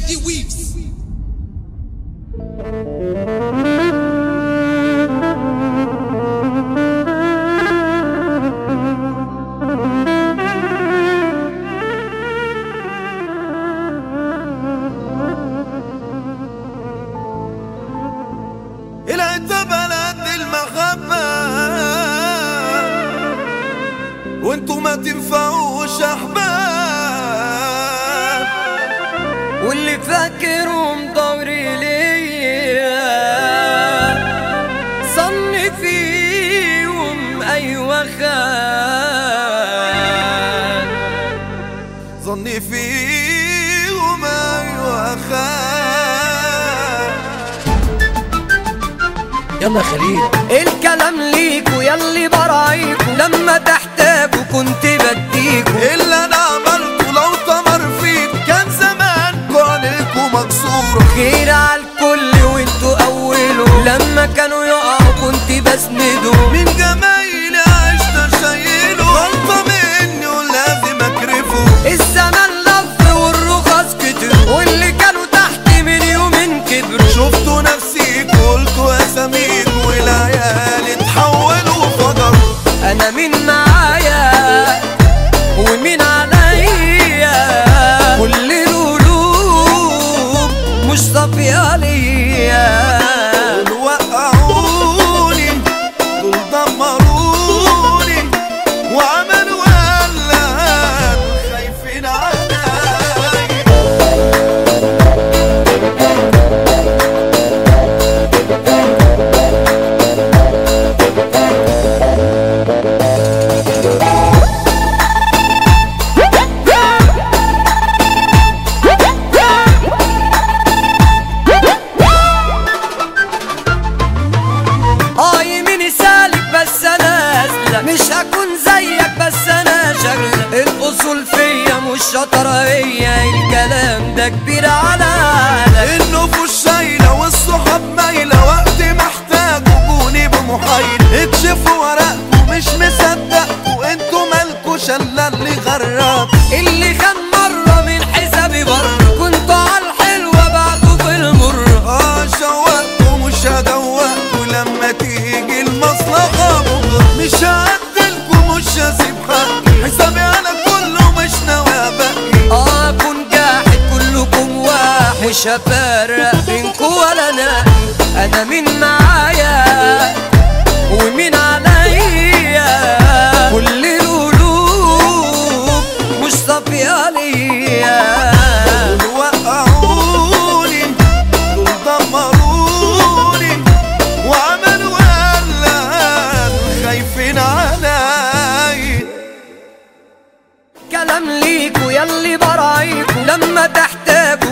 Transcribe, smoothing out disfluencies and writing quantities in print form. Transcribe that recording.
MD Weaves. العد بلد المحبة وانتو ما تنفعوش احباب، واللي فاكرهم ضوري ليا صني فيهم ايوه خان، ظني فيهم ايوه خان. يلا خليل الكلام ليكوا ياللي برايكوا، لما تحتاجوا كنت بديكوا، اللي انا عملته لو تمر فيك كان زمانكوا عليكوا مكسورة. خير عالكل وانتوا اولوا، لما كانوا يقعوا كنت بسندوا، من جمايلي عشت شايله غلطة مني ولازم اكرفه. الزمن لف والرخص كتر، واللي كانوا تحت من يومين كبروا، شفتوا نفسيك قلتوا اساميك والعيال اتحولوا فجروا. انا مين معايا ومين عليا، كل القلوب مش صافية ليا. دول وقعوني دول دمروني وعملوا قلق خايفين عليا. مش هكون زيك بس انا شغلة، الاصول فيا مش شطرة هي، الكلام ده كبير على عقلك. النفوس شايلة والصحاب مايلة، وقت محتاج وجوني بمحايلة. اكشفوا ورقكوا مش مصدقكوا، انتوا مالكوا شلة اللي غرق. اللي خان مرة من حسابي بره، كنتوا عالحلوة بعتوا في المر. شوقكوا مش هدوقكوا، لما تيجي المصلحة بكرة مش هعدلكوا مش هسيب حقي. حسابي انا كله مش ناوي ابقي. كون جاحد كلكم واحد، مش هفرق بينكوا ولا ناقي. انا مين معايا ومين عليا، كل القلوب مش صافية ليا. دول وقعوني دول دمروني وعملوا قلق خايفين علي. كلام ليكوا ياللي برايكوا، لما تحتاجوا